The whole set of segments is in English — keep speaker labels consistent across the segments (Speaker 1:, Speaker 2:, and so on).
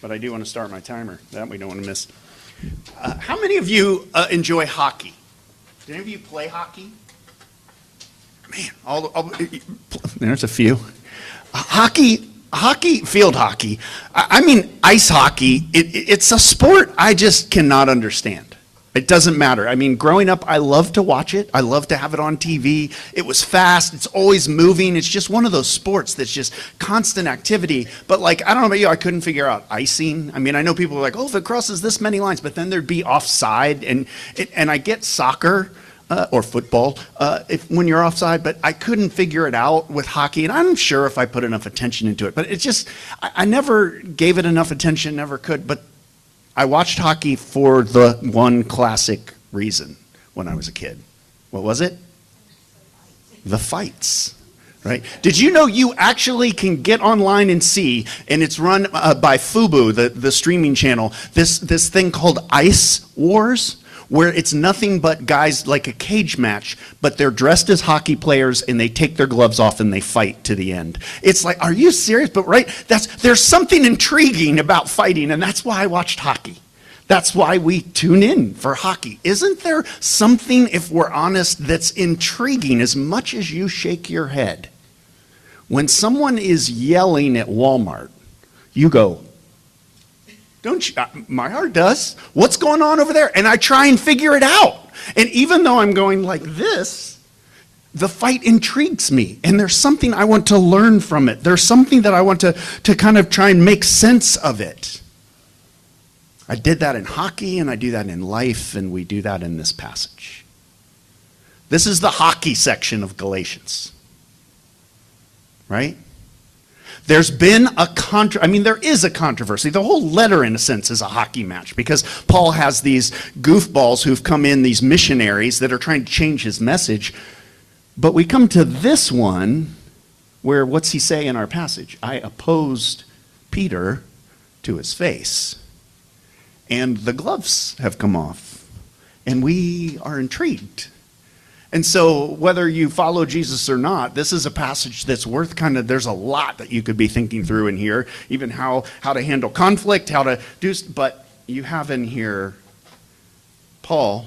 Speaker 1: but I do want to start my timer. That we don't want to miss. How many of you enjoy hockey? Do any of you play hockey? Man, there's a few. Hockey, field hockey. I mean, ice hockey. It's a sport I just cannot understand. It doesn't matter. I mean, growing up, I loved to watch it. I loved to have it on TV. It was fast. It's always moving. It's just one of those sports that's just constant activity. But like, I don't know about you, I couldn't figure out icing. I mean, I know people are like, oh, if it crosses this many lines, but then there'd be offside. And I get soccer or football when you're offside, but I couldn't figure it out with hockey. And I'm sure if I put enough attention into it, but it's just, I never gave it enough attention, never could. But I watched hockey for the one classic reason when I was a kid. What was it? The fights, right? Did you know you actually can get online and see, and it's run by Fubo, the streaming channel, this thing called Ice Wars, where it's nothing but guys like a cage match, but they're dressed as hockey players and they take their gloves off and they fight to the end. It's like, are you serious? But right, there's something intriguing about fighting, and that's why I watched hockey. That's why we tune in for hockey. Isn't there something, if we're honest, that's intriguing as much as you shake your head? When someone is yelling at Walmart, you go, don't you? My heart does. What's going on over there? And I try and figure it out. And even though I'm going like this, the fight intrigues me. And there's something I want to learn from it. There's something that I want to kind of try and make sense of it. I did that in hockey, and I do that in life, and we do that in this passage. This is the hockey section of Galatians. Right? There's been there is a controversy. The whole letter, in a sense, is a hockey match because Paul has these goofballs who've come in, these missionaries that are trying to change his message. But we come to this one where, what's he say in our passage? I opposed Peter to his face. And the gloves have come off. And we are intrigued. And so whether you follow Jesus or not, this is a passage that's worth there's a lot that you could be thinking through in here, even how to handle conflict, how to do, but you have in here Paul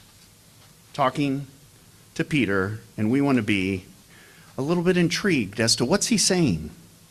Speaker 1: talking to Peter, and we want to be a little bit intrigued as to what's he saying.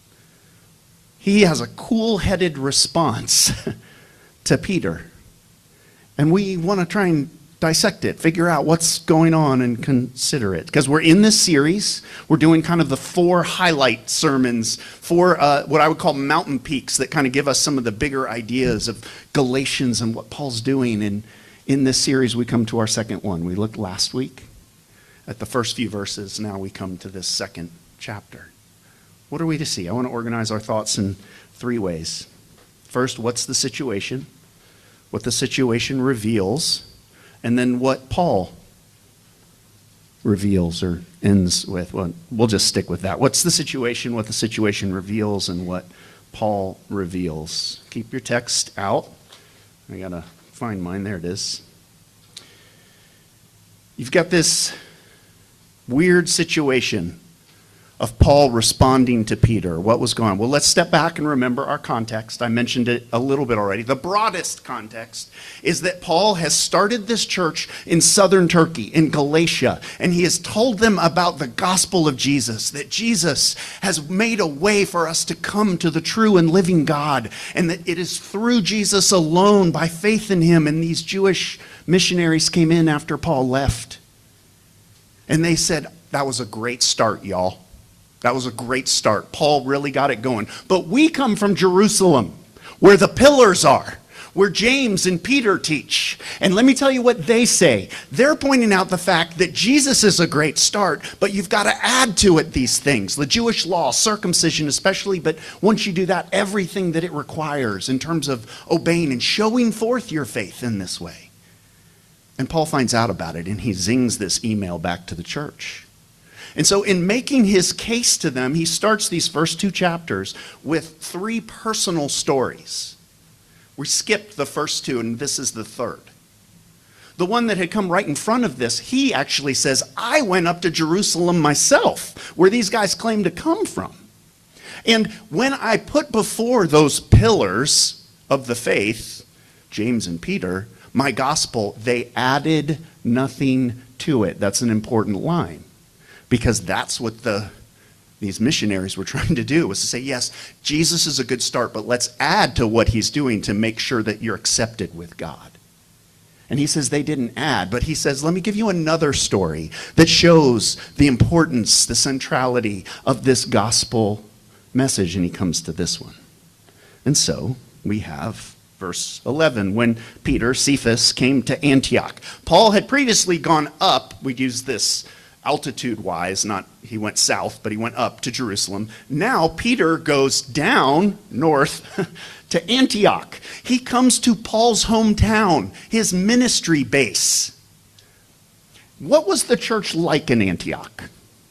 Speaker 1: He has a cool-headed response to Peter, and we want to try and dissect it, figure out what's going on and consider it. Because we're in this series, we're doing kind of the 4 highlight sermons, 4 what I would call mountain peaks that kind of give us some of the bigger ideas of Galatians and what Paul's doing. And in this series, we come to our second one. We looked last week at the first few verses. Now we come to this second chapter. What are we to see? I want to organize our thoughts in 3 ways. First, what's the situation? What the situation reveals. And then what Paul reveals or ends with. Well, we'll just stick with that. What's the situation, what the situation reveals, and what Paul reveals. Keep your text out. I got to find mine. There it is. You've got this weird situation of Paul responding to Peter. What was going on? Well, let's step back and remember our context. I mentioned it a little bit already. The broadest context is that Paul has started this church in southern Turkey, in Galatia, and he has told them about the gospel of Jesus, that Jesus has made a way for us to come to the true and living God, and that it is through Jesus alone, by faith in him. And these Jewish missionaries came in after Paul left, and they said, that was a great start, y'all. That was a great start. Paul really got it going. But we come from Jerusalem, where the pillars are, where James and Peter teach. And let me tell you what they say. They're pointing out the fact that Jesus is a great start, but you've got to add to it these things. The Jewish law, circumcision especially, but once you do that, everything that it requires in terms of obeying and showing forth your faith in this way. And Paul finds out about it, and he zings this email back to the church. And so in making his case to them, he starts these first 2 chapters with 3 personal stories. We skipped the first 2, and this is the third. The one that had come right in front of this, he actually says, I went up to Jerusalem myself, where these guys claim to come from. And when I put before those pillars of the faith, James and Peter, my gospel, they added nothing to it. That's an important line, because that's what these missionaries were trying to do, was to say, yes, Jesus is a good start, but let's add to what he's doing to make sure that you're accepted with God. And he says they didn't add, but he says, let me give you another story that shows the importance, the centrality of this gospel message. And he comes to this one. And so we have verse 11, when Peter, Cephas, came to Antioch. Paul had previously gone up, we'd use this altitude-wise, not he went south, but he went up to Jerusalem. Now Peter goes down north to Antioch. He comes to Paul's hometown, his ministry base. What was the church like in Antioch?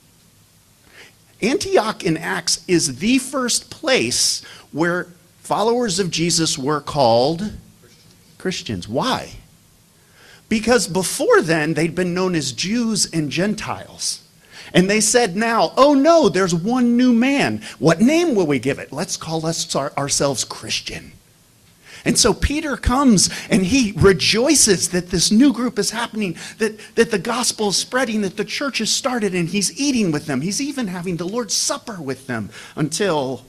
Speaker 1: Antioch in Acts is the first place where followers of Jesus were called Christians. Why? Because before then, they'd been known as Jews and Gentiles. And they said now, oh no, there's one new man. What name will we give it? Let's call ourselves Christian. And so Peter comes and he rejoices that this new group is happening, that the gospel is spreading, that the church has started, and he's eating with them. He's even having the Lord's Supper with them until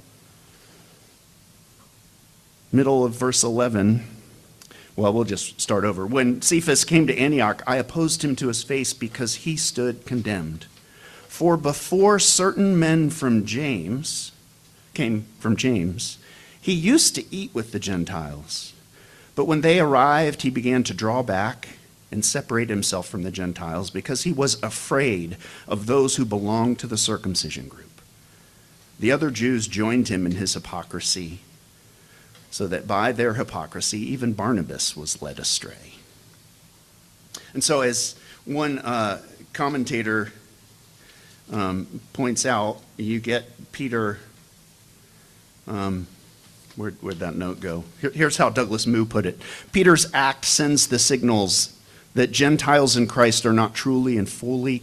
Speaker 1: middle of verse 11. Well, we'll just start over. When Cephas came to Antioch, I opposed him to his face because he stood condemned. For before certain men came from James, he used to eat with the Gentiles. But when they arrived, he began to draw back and separate himself from the Gentiles because he was afraid of those who belonged to the circumcision group. The other Jews joined him in his hypocrisy, so that by their hypocrisy, even Barnabas was led astray. And so as one commentator points out, you get Peter, where'd that note go? Here's how Douglas Moo put it. Peter's act sends the signals that Gentiles in Christ are not truly and fully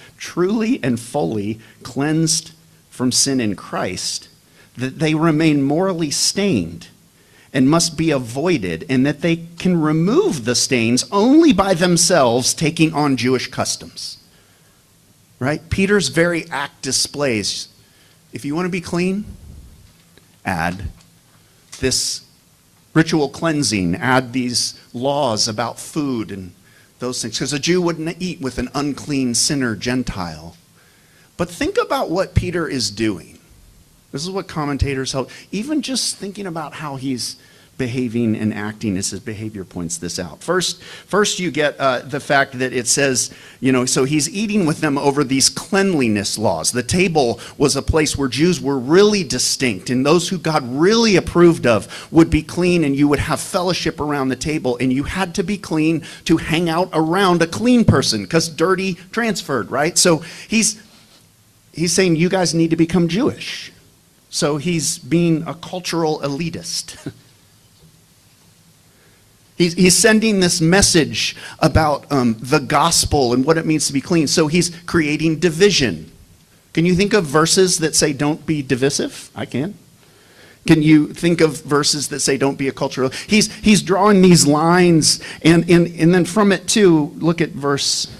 Speaker 1: cleansed from sin in Christ, that they remain morally stained and must be avoided, and that they can remove the stains only by themselves taking on Jewish customs. Right? Peter's very act displays, if you want to be clean, add this ritual cleansing, add these laws about food and those things, because a Jew wouldn't eat with an unclean sinner Gentile. But think about what Peter is doing. This is what commentators help. Even just thinking about how he's behaving and acting as his behavior points this out. First you get the fact that it says, so he's eating with them over these cleanliness laws. The table was a place where Jews were really distinct, and those who God really approved of would be clean, and you would have fellowship around the table, and you had to be clean to hang out around a clean person, because dirty transferred, right? So he's saying you guys need to become Jewish. So he's being a cultural elitist. He's sending this message about the gospel and what it means to be clean. So he's creating division. Can you think of verses that say don't be divisive? I can. Can you think of verses that say don't be a cultural? He's drawing these lines, and then from it too, look at verse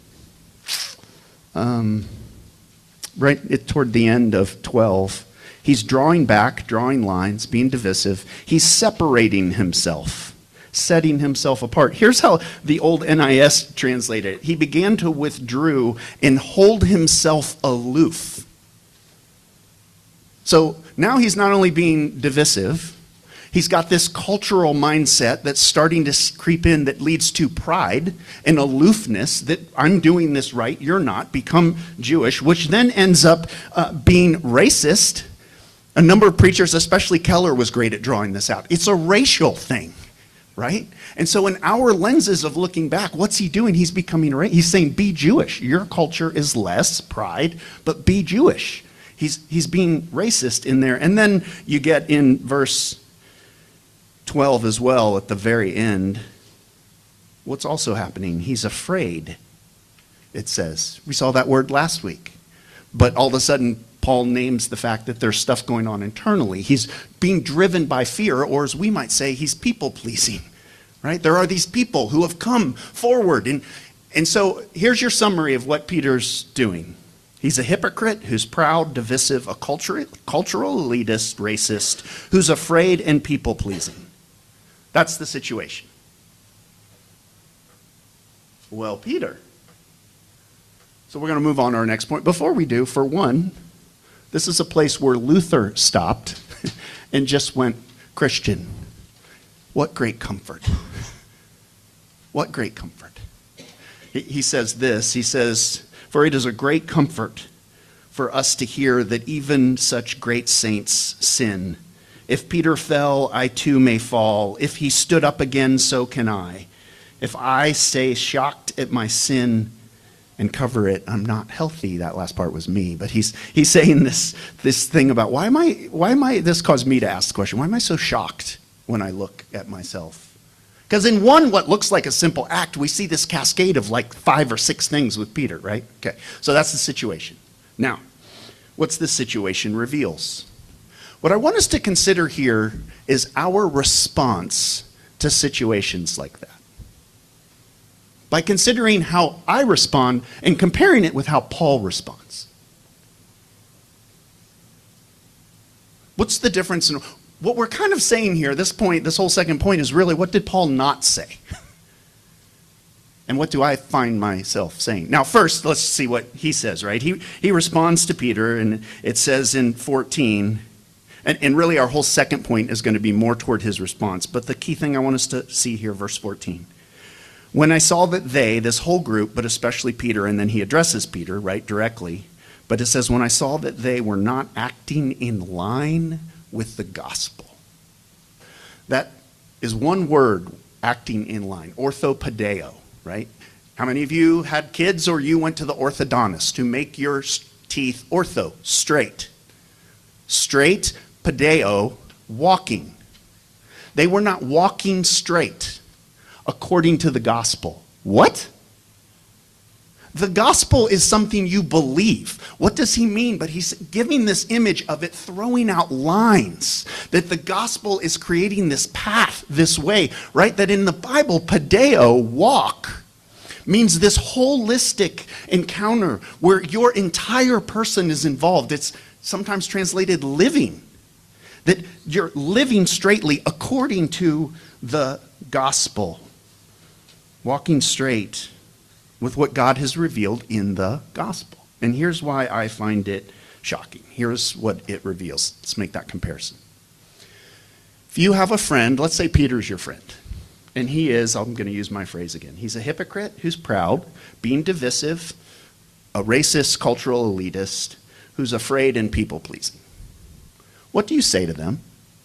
Speaker 1: toward the end of 12. He's drawing back, drawing lines, being divisive. He's separating himself, setting himself apart. Here's how the old NIS translated it. He began to withdraw and hold himself aloof. So now he's not only being divisive, he's got this cultural mindset that's starting to creep in that leads to pride and aloofness, that I'm doing this right, you're not, become Jewish, which then ends up being racist. A number of preachers, especially Keller, was great at drawing this out. It's a racial thing, right? And so in our lenses of looking back, what's he doing? He's saying, be Jewish. Your culture is less pride, but be Jewish. He's being racist in there. And then you get in verse 12 as well, at the very end, what's also happening? He's afraid, it says. We saw that word last week. But all of a sudden, Paul names the fact that there's stuff going on internally. He's being driven by fear, or as we might say, he's people-pleasing, right? There are these people who have come forward. And so here's your summary of what Peter's doing. He's a hypocrite who's proud, divisive, a cultural elitist, racist, who's afraid and people-pleasing. That's the situation. Well, Peter. So we're going to move on to our next point. Before we do, for one, this is a place where Luther stopped and just went, Christian, what great comfort. What great comfort. He says this, he says, for it is a great comfort for us to hear that even such great saints sin. If Peter fell, I too may fall. If he stood up again, so can I. If I stay shocked at my sin and cover it, I'm not healthy. That last part was me. But he's saying this thing about why am I, this caused me to ask the question, why am I so shocked when I look at myself? Because in one, what looks like a simple act, we see this cascade of like 5 or 6 things with Peter, right? Okay, so that's the situation. Now, what's this situation reveals? What I want us to consider here is our response to situations like that. By considering how I respond and comparing it with how Paul responds. What's the difference in what we're kind of saying here, this whole second point is really, what did Paul not say? And what do I find myself saying? Now, first, let's see what he says, right? He responds to Peter, and it says in 14, and really our whole second point is going to be more toward his response, but the key thing I want us to see here, verse 14. When I saw that they, this whole group, but especially Peter, and then he addresses Peter, right, directly, but it says, when I saw that they were not acting in line with the gospel. That is one word, acting in line, orthopedeo, right? How many of you had kids or you went to the orthodontist to make your teeth ortho, straight? Straight, pedeo, walking. They were not walking straight according to the gospel. What? The gospel is something you believe. What does he mean? But he's giving this image of it throwing out lines. That the gospel is creating this path, this way, right? That in the Bible, pedeo, walk, means this holistic encounter where your entire person is involved. It's sometimes translated living. That you're living straightly according to the gospel. Walking straight with what God has revealed in the gospel. And here's why I find it shocking. Here's what it reveals. Let's make that comparison. If you have a friend, let's say Peter's your friend, and he is, I'm going to use my phrase again, he's a hypocrite who's proud, being divisive, a racist, cultural elitist, who's afraid and people-pleasing. What do you say to them?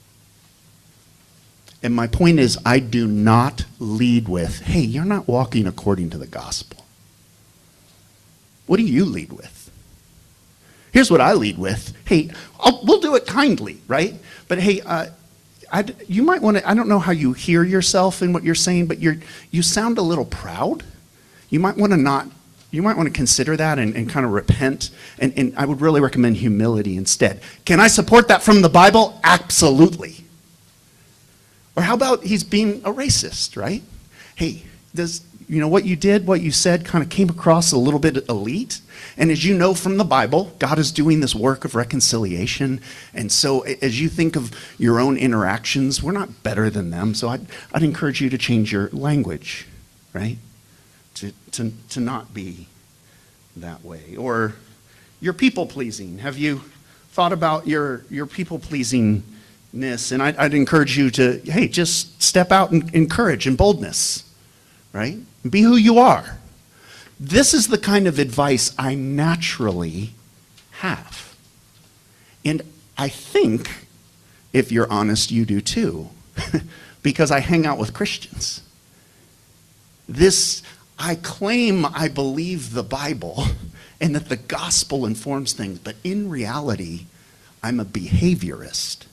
Speaker 1: And my point is, I do not lead with, hey, you're not walking according to the gospel. What do you lead with? Here's what I lead with. Hey, we'll do it kindly, right? But hey, you might want to, I don't know how you hear yourself in what you're saying, but you sound a little proud. You might want to consider that and kind of repent. And I would really recommend humility instead. Can I support that from the Bible? Absolutely. Or how about he's being a racist, right? Hey, what you did, what you said kind of came across a little bit elite. And as you know from the Bible, God is doing this work of reconciliation. And so as you think of your own interactions, we're not better than them. So I'd encourage you to change your language, right? To not be that way. Or your people-pleasing. Have you thought about your people-pleasing? And I'd encourage you to, hey, just step out in courage and boldness, right? Be who you are. This is the kind of advice I naturally have. And I think, if you're honest, you do too, because I hang out with Christians. I claim I believe the Bible and that the gospel informs things, but in reality, I'm a behaviorist.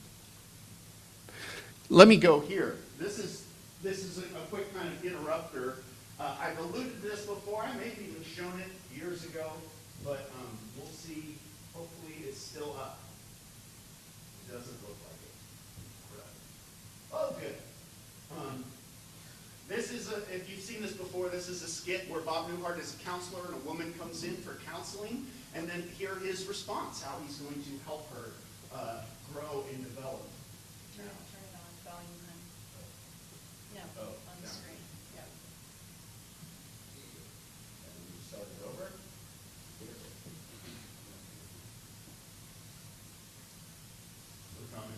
Speaker 1: Let me go here. This is a quick kind of interrupter. I've alluded to this before. I may have even shown it years ago, but we'll see Hopefully it's still up. It doesn't look like it. Oh, good. This is if you've seen this before, this is a skit where Bob Newhart is a counselor and a woman comes in for counseling, and then hear his response, how he's going to help her grow and develop.
Speaker 2: Turn it on, volume, hun. No, on the screen. Yeah.
Speaker 1: And you start it over. We're coming.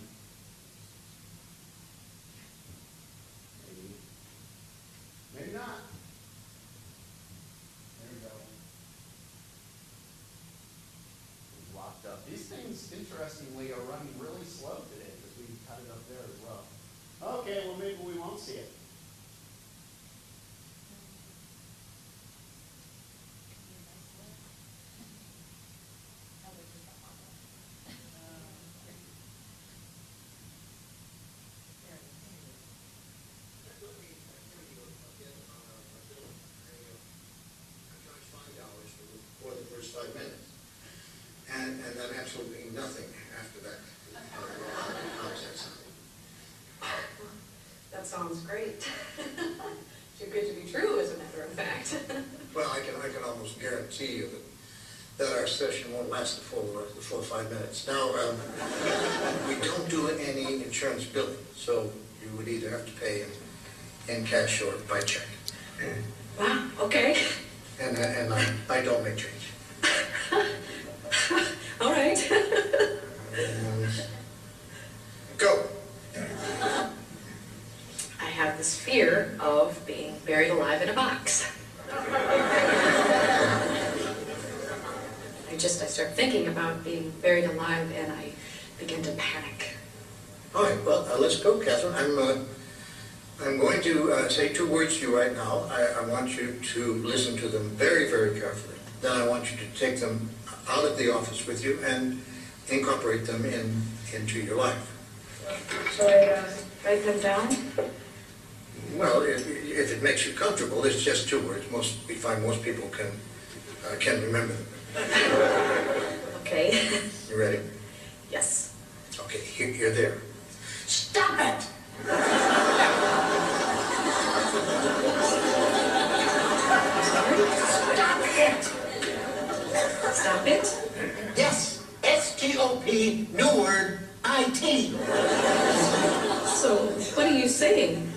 Speaker 1: Maybe not. There we go. It's locked up. These things, interestingly, are running really slow today because we cut it up there as well. Okay, well maybe we won't see it.
Speaker 3: For the first 5 minutes. And then absolutely nothing after that. How does that sound?
Speaker 4: That sounds great. Too good to be true, as a matter of fact.
Speaker 3: Well, I can almost guarantee you that our session won't last the full 5 minutes. Now, we don't do any insurance billing, so you would either have to pay in cash or by check.
Speaker 4: Wow, okay.
Speaker 3: And I don't make change.
Speaker 4: All right.
Speaker 3: Go.
Speaker 4: I have this fear of being buried alive in a box. I start thinking about being buried alive and I begin to panic.
Speaker 3: All right, well, let's go, Catherine. I'm going to say 2 words to you right now. I want you to listen to them very, very carefully. Then I want you to take them out of the office with you and incorporate them into your life.
Speaker 4: Should I write them down?
Speaker 3: Well, if it makes you comfortable, it's just 2 words. We find most people can remember them.
Speaker 4: Okay.
Speaker 3: You ready?
Speaker 4: Yes.
Speaker 3: Okay, you're there. Stop it! Stop it!
Speaker 4: Stop it?
Speaker 3: Yes, S-T-O-P, new word, I-T.
Speaker 4: So, what are you saying?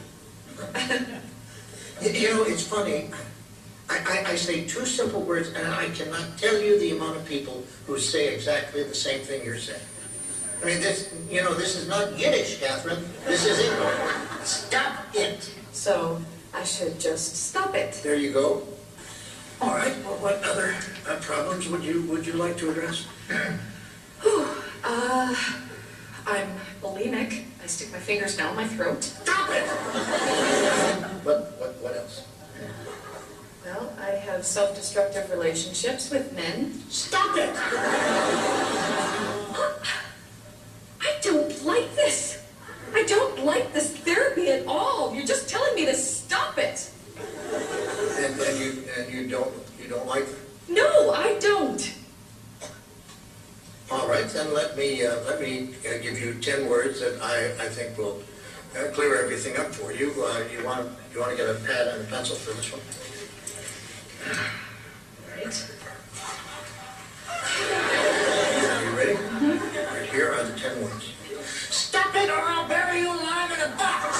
Speaker 3: You know, it's funny. I say 2 simple words, and I cannot tell you the amount of people who say exactly the same thing you're saying. I mean, this is not Yiddish, Catherine. This is English. Stop it.
Speaker 4: So, I should just stop it.
Speaker 3: There you go. All right. Well, what other problems would you like to address?
Speaker 4: I'm bulimic. I stick my fingers down my throat.
Speaker 3: Stop it. What else?
Speaker 4: Well, I have self-destructive relationships with men.
Speaker 3: Stop it.
Speaker 4: I don't like this. I don't like this therapy at all. You're just telling me to stop it.
Speaker 3: And you don't like it?
Speaker 4: No, I don't.
Speaker 3: All right, then let me give you 10 words that I think will clear everything up for you. You want to get a pad and a pencil for this one?
Speaker 4: Right.
Speaker 3: Are you ready? All right, here are the 10 words. Stop it or I'll bury you alive in a box!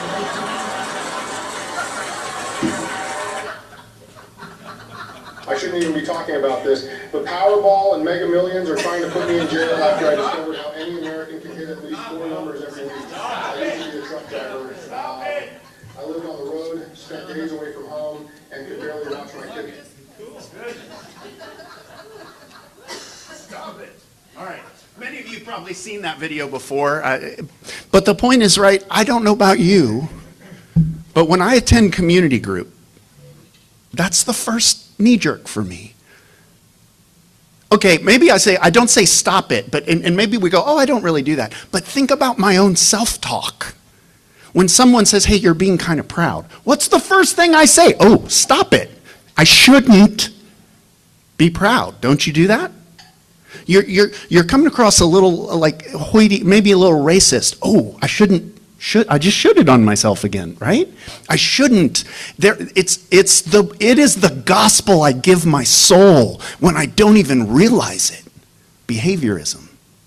Speaker 5: I shouldn't even be talking about this, but Powerball and Mega Millions are trying to put me in jail after I discovered how any American can hit at least 4 numbers every week. I used to be a truck driver. I lived on the road, spent days away from home, and could barely watch my kids.
Speaker 1: Stop it. All right. Many of you have probably seen that video before. But the point is, right, I don't know about you, but when I attend community group, that's the first knee jerk for me. Okay, maybe I don't say stop it, but and maybe we go, oh, I don't really do that. But think about my own self-talk. When someone says, hey, you're being kind of proud, what's the first thing I say? Oh, stop it. I shouldn't be proud. Don't you do that? You're coming across a little like hoity, maybe a little racist. Oh, I just should it on myself again, right? I shouldn't. It is the gospel I give my soul when I don't even realize it. Behaviorism.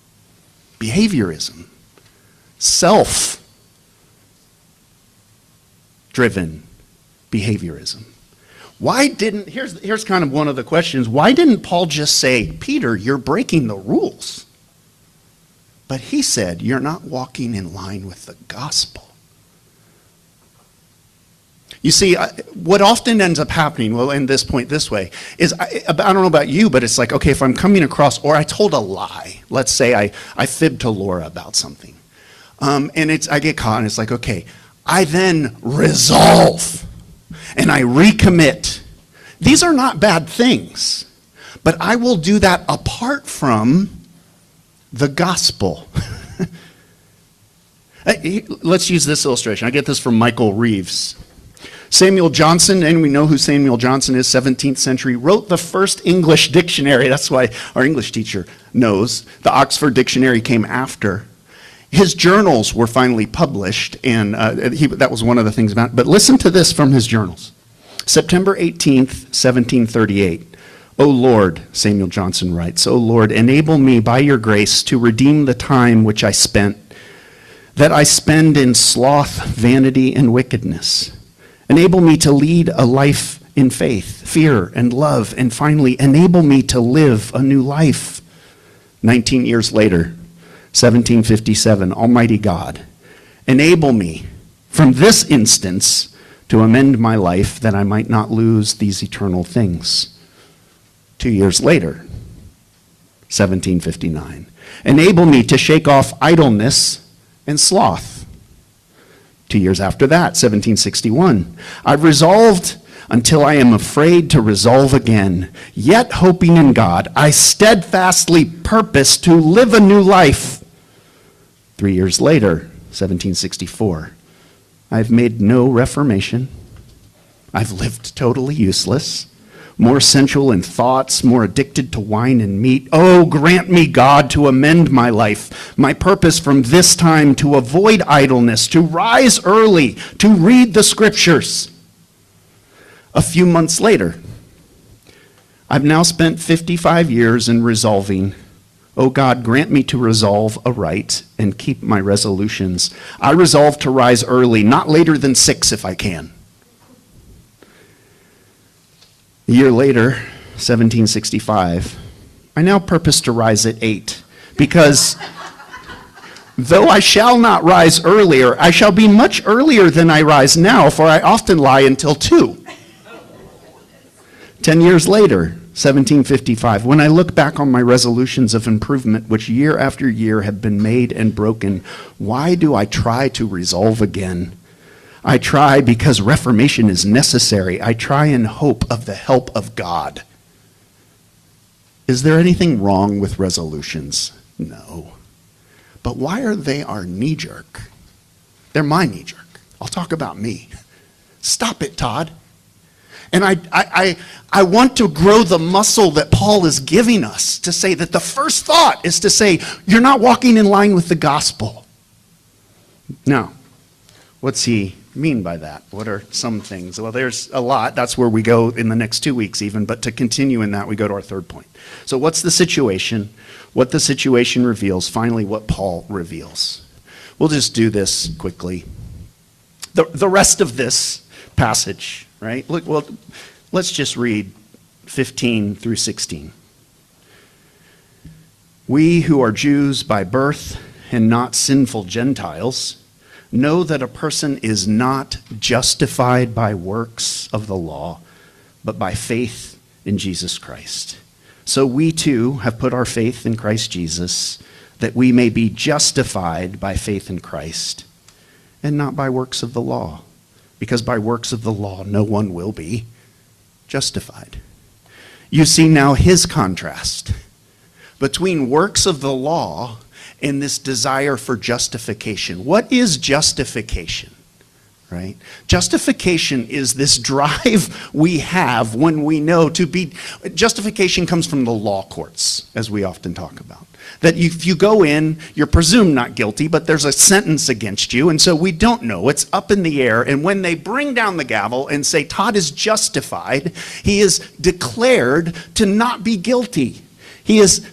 Speaker 1: Self-driven behaviorism. Here's kind of one of the questions. Why didn't Paul just say, Peter, you're breaking the rules? But he said, you're not walking in line with the gospel. You see, what often ends up happening, we'll end this point this way, is, I don't know about you, but it's like, okay, if I'm coming across, or I told a lie, let's say I fibbed to Laura about something, and I get caught, and it's like, okay, I then resolve, and I recommit. These are not bad things, but I will do that apart from the gospel. Let's use this illustration. I get this from Michael Reeves. Samuel Johnson, and we know who Samuel Johnson is, 17th century, wrote the first English dictionary. That's why our English teacher knows. The Oxford Dictionary came after. His journals were finally published, and that was one of the things about it. But listen to this from his journals. September 18th, 1738. O Lord, Samuel Johnson writes, O Lord, enable me by your grace to redeem the time which I spent, that I spend in sloth, vanity, and wickedness. Enable me to lead a life in faith, fear, and love, and finally, enable me to live a new life. 19 years later, 1757, Almighty God, enable me from this instance to amend my life that I might not lose these eternal things. 2 years later, 1759, enable me to shake off idleness and sloth. 2 years after that, 1761, I've resolved until I am afraid to resolve again, yet hoping in God, I steadfastly purpose to live a new life. 3 years later, 1764, I've made no reformation. I've lived totally useless, more sensual in thoughts, more addicted to wine and meat. Oh, grant me, God, to amend my life, my purpose from this time to avoid idleness, to rise early, to read the scriptures. A few months later, I've now spent 55 years in resolving. Oh God, grant me to resolve aright and keep my resolutions. I resolve to rise early, not later than 6 if I can. A year later, 1765, I now purpose to rise at 8, because though I shall not rise earlier, I shall be much earlier than I rise now, for I often lie until 2. 10 years later, 1755, when I look back on my resolutions of improvement, which year after year have been made and broken, why do I try to resolve again? I try because reformation is necessary. I try in hope of the help of God. Is there anything wrong with resolutions? No. But why are they our knee-jerk? They're my knee-jerk. I'll talk about me. Stop it, Todd. And I want to grow the muscle that Paul is giving us to say that the first thought is to say, you're not walking in line with the gospel. Now, what's he mean by that? What are some things? Well, there's a lot. That's where we go in the next 2 weeks even, but to continue in that, we go to our third point. So what's the situation? What the situation reveals, finally what Paul reveals. We'll just do this quickly. The rest of this passage, right? Look, well, let's just read 15 through 16. We who are Jews by birth and not sinful Gentiles know that a person is not justified by works of the law, but by faith in Jesus Christ. So we too have put our faith in Christ Jesus, that we may be justified by faith in Christ, and not by works of the law, because by works of the law no one will be justified. You see now his contrast between works of the law and this desire for justification. What is justification? right? Justification is this drive we have when we know to be, justification comes from the law courts, as we often talk about. That if you go in, you're presumed not guilty, but there's a sentence against you, and so we don't know. It's up in the air, and when they bring down the gavel and say Todd is justified, he is declared to not be guilty. He has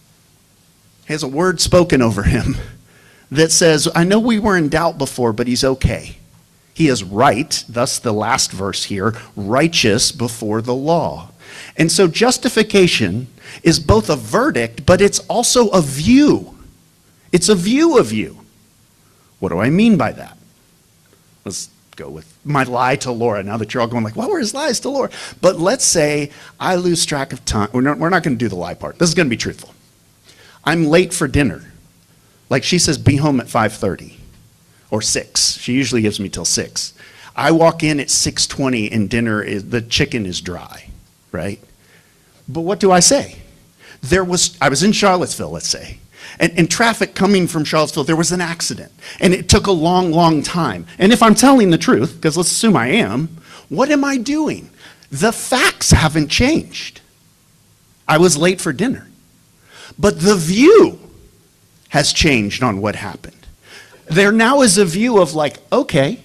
Speaker 1: a word spoken over him that says, I know we were in doubt before, but he's okay. He is right, thus the last verse here, righteous before the law. And so justification is both a verdict, but it's also a view. It's a view of you. What do I mean by that? Let's go with my lie to Laura, now that you're all going like, what were his lies to Laura? But let's say I lose track of time. We're not going to do the lie part. This is going to be truthful. I'm late for dinner. Like she says, be home at 5:30 or 6. She usually gives me till 6. I walk in at 6:20 and the chicken is dry, right? But what do I say? I was in Charlottesville, let's say, and traffic coming from Charlottesville, there was an accident, and it took a long, long time. And if I'm telling the truth, because let's assume I am, what am I doing? The facts haven't changed. I was late for dinner. But the view has changed on what happened. There now is a view of like, okay,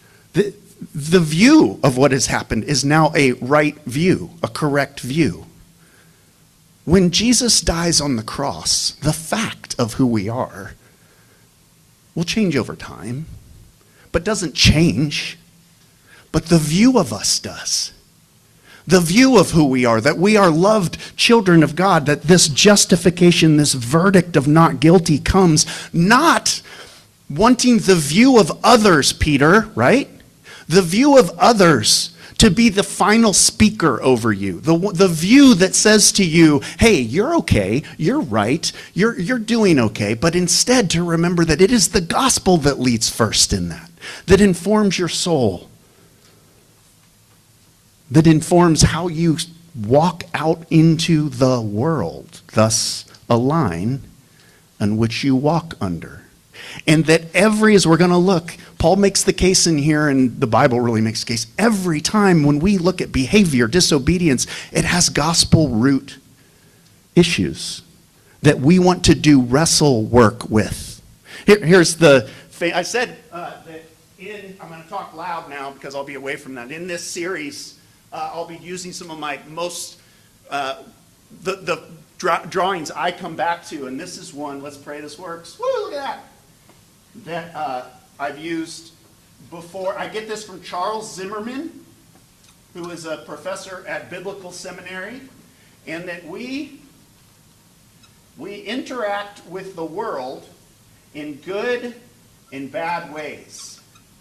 Speaker 1: the view of what has happened is now a right view, a correct view. When Jesus dies on the cross, the fact of who we are will change over time, but doesn't change. But the view of us does. The view of who we are, that we are loved children of God, that this justification, this verdict of not guilty comes not wanting the view of others, Peter, right? The view of others to be the final speaker over you. The view that says to you, hey, you're okay, you're right, you're doing okay, but instead to remember that it is the gospel that leads first in that informs your soul, that informs how you walk out into the world, thus a line on which you walk under. And that as we're going to look, Paul makes the case in here, and the Bible really makes the case, every time when we look at behavior, disobedience, it has gospel root issues that we want to do wrestle work with. Here's I said that I'm going to talk loud now because I'll be away from that. In this series, I'll be using some of my most, the drawings I come back to, and this is one, let's pray this works. Woo, look at that I've used before. I get this from Charles Zimmerman, who is a professor at Biblical Seminary, and that we interact with the world in good and bad ways.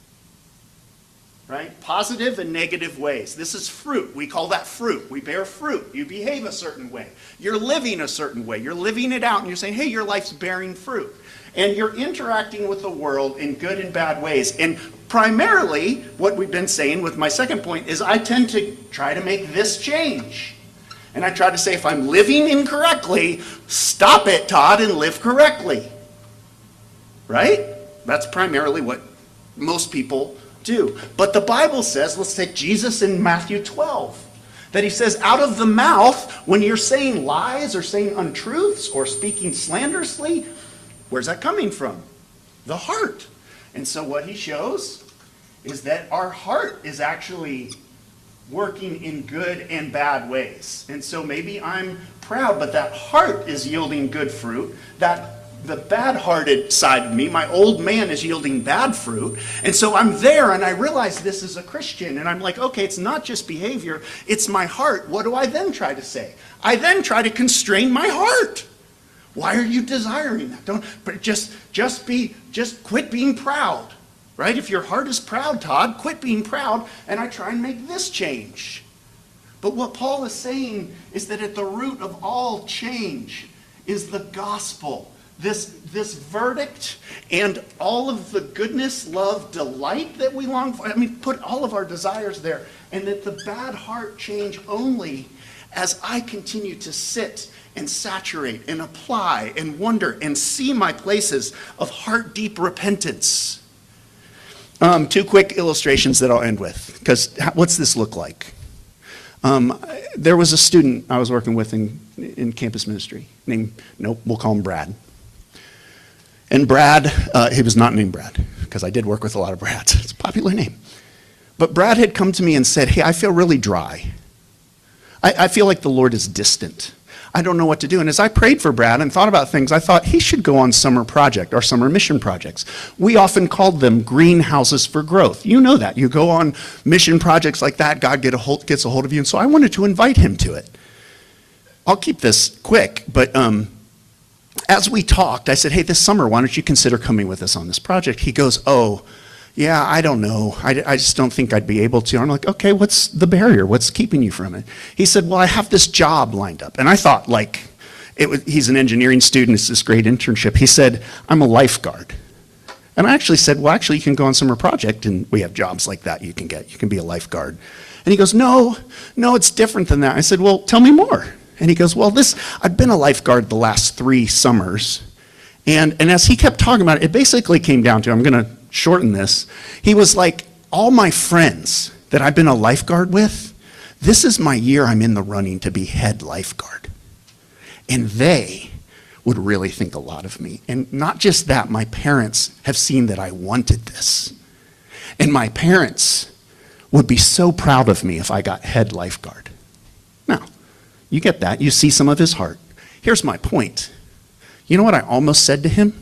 Speaker 1: Right? Positive and negative ways. This is fruit. We call that fruit. We bear fruit. You behave a certain way. You're living a certain way. You're living it out, and you're saying, hey, your life's bearing fruit. And you're interacting with the world in good and bad ways. And primarily, what we've been saying with my second point is I tend to try to make this change. And I try to say, if I'm living incorrectly, stop it, Todd, and live correctly. Right? That's primarily what most people do. But the Bible says, let's take Jesus in Matthew 12, that he says, out of the mouth, when you're saying lies or saying untruths or speaking slanderously, where's that coming from? The heart. And so what he shows is that our heart is actually working in good and bad ways. And so maybe I'm proud, but that heart is yielding good fruit. The bad-hearted side of me, my old man, is yielding bad fruit. And so I'm there, and I realize this is a Christian. And I'm like, okay, it's not just behavior, it's my heart. What do I then try to say? I then try to constrain my heart. Why are you desiring that? Just quit being proud. Right? If your heart is proud, Todd, quit being proud, and I try and make this change. But what Paul is saying is that at the root of all change is the gospel. This verdict and all of the goodness, love, delight that we long for. I mean, put all of our desires there. And that the bad heart change only as I continue to sit and saturate and apply and wonder and see my places of heart-deep repentance. Two quick illustrations that I'll end with, because what's this look like? There was a student I was working with in campus ministry named, we'll call him Brad. And Brad, he was not named Brad, because I did work with a lot of Brads. It's a popular name. But Brad had come to me and said, hey, I feel really dry. I feel like the Lord is distant. I don't know what to do. And as I prayed for Brad and thought about things, I thought he should go on summer project or summer mission projects. We often called them greenhouses for growth. You know that. You go on mission projects like that, God gets a hold of you. And so I wanted to invite him to it. I'll keep this quick, but as we talked, I said, hey, this summer, why don't you consider coming with us on this project? He goes, oh, yeah, I don't know. I just don't think I'd be able to. I'm like, okay, what's the barrier? What's keeping you from it? He said, well, I have this job lined up. And I thought, like, he's an engineering student. It's this great internship. He said, I'm a lifeguard. And I actually said, well, actually, you can go on summer project, and we have jobs like that you can get. You can be a lifeguard. And he goes, no, it's different than that. I said, well, tell me more. And he goes, well, I've been a lifeguard the last 3 summers. And as he kept talking about it, it basically came down to, I'm going to shorten this, he was like, all my friends that I've been a lifeguard with, this is my year I'm in the running to be head lifeguard. And they would really think a lot of me. And not just that, my parents have seen that I wanted this. And my parents would be so proud of me if I got head lifeguard. Now, you get that. You see some of his heart. Here's my point. You know what I almost said to him?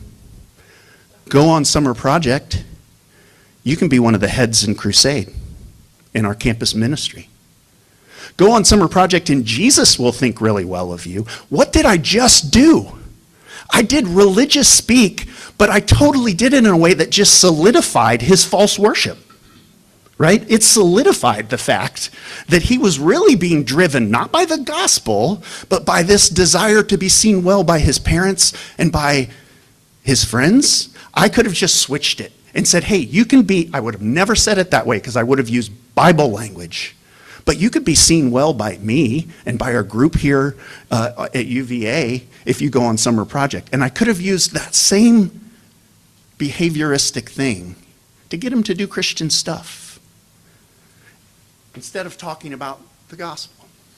Speaker 1: Go on summer project. You can be one of the heads in Crusade in our campus ministry. Go on summer project and Jesus will think really well of you. What did I just do? I did religious speak, but I totally did it in a way that just solidified his false worship. Right? It solidified the fact that he was really being driven not by the gospel, but by this desire to be seen well by his parents and by his friends. I could have just switched it and said, hey, you can be, I would have never said it that way because I would have used Bible language, but you could be seen well by me and by our group here at UVA if you go on summer project. And I could have used that same behavioristic thing to get him to do Christian stuff instead of talking about the gospel.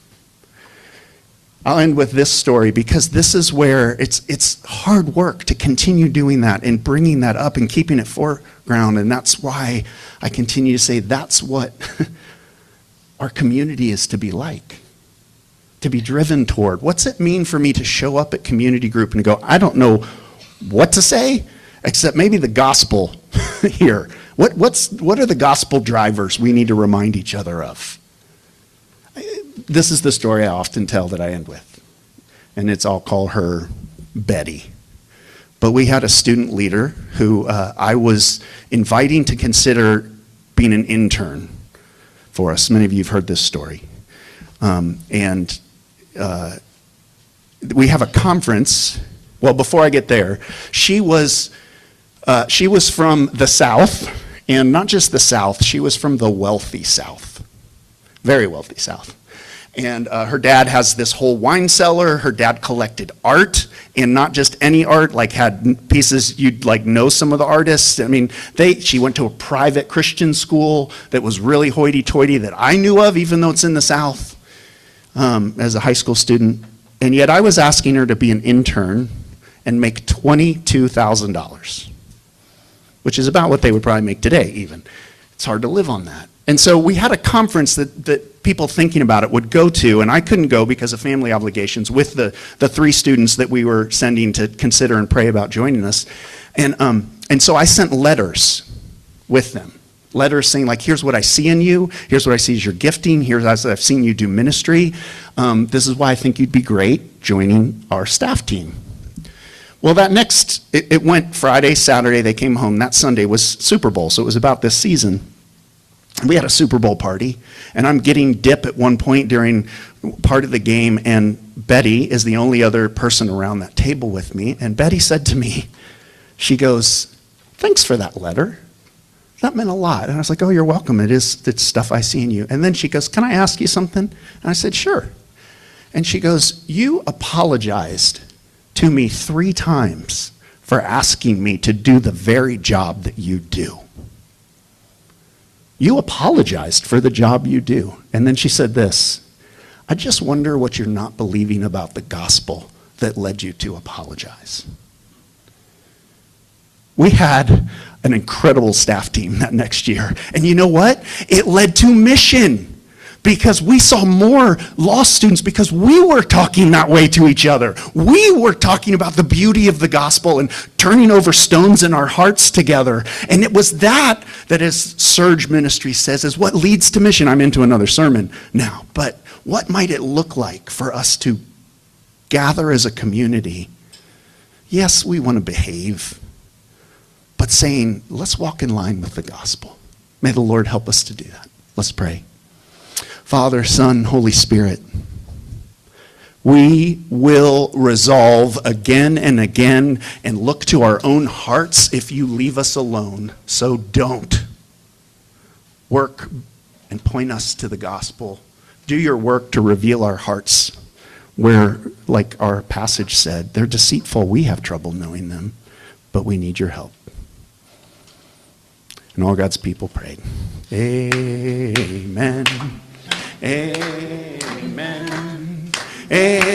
Speaker 1: I'll end with this story because this is where it's hard work to continue doing that and bringing that up and keeping it foreground. And that's why I continue to say that's what our community is to be like, to be driven toward. What's it mean for me to show up at community group and go, I don't know what to say, except maybe the gospel here. What are the gospel drivers we need to remind each other of? This is the story I often tell that I end with, and I'll call her Betty. But we had a student leader who I was inviting to consider being an intern for us. Many of you have heard this story. And we have a conference. Well, before I get there, she was from the South, and not just the South, she was from the wealthy South, very wealthy South. And her dad has this whole wine cellar. Her dad collected art, and not just any art, like had pieces you'd like know some of the artists. I mean, she went to a private Christian school that was really hoity-toity that I knew of, even though it's in the South, as a high school student. And yet I was asking her to be an intern and make $22,000, which is about what they would probably make today even. It's hard to live on that. And so we had a conference that people thinking about it would go to, and I couldn't go because of family obligations with the 3 students that we were sending to consider and pray about joining us. And so I sent letters with them. Letters saying, like, here's what I see in you. Here's what I see as your gifting. Here's as I've seen you do ministry. This is why I think you'd be great joining our staff team. Well, it went Friday, Saturday, they came home. That Sunday was Super Bowl, so it was about this season. We had a Super Bowl party, and I'm getting dip at one point during part of the game, and Betty is the only other person around that table with me, and Betty said to me, she goes, thanks for that letter. That meant a lot. And I was like, oh, you're welcome. It's stuff I see in you. And then she goes, can I ask you something? And I said, sure. And she goes, you apologized to me 3 times for asking me to do the very job that you do. You apologized for the job you do. And then she said this, I just wonder what you're not believing about the gospel that led you to apologize. We had an incredible staff team that next year. And you know what? It led to mission. Because we saw more law students because we were talking that way to each other. We were talking about the beauty of the gospel and turning over stones in our hearts together. And it was that as Surge Ministry says, is what leads to mission. I'm into another sermon now. But what might it look like for us to gather as a community? Yes, we want to behave, but saying, let's walk in line with the gospel. May the Lord help us to do that. Let's pray. Father, Son, Holy Spirit, we will resolve again and again and look to our own hearts if you leave us alone. So don't. Work and point us to the gospel. Do your work to reveal our hearts where, like our passage said, they're deceitful. We have trouble knowing them, but we need your help. And all God's people prayed. Amen. Amen. Amen.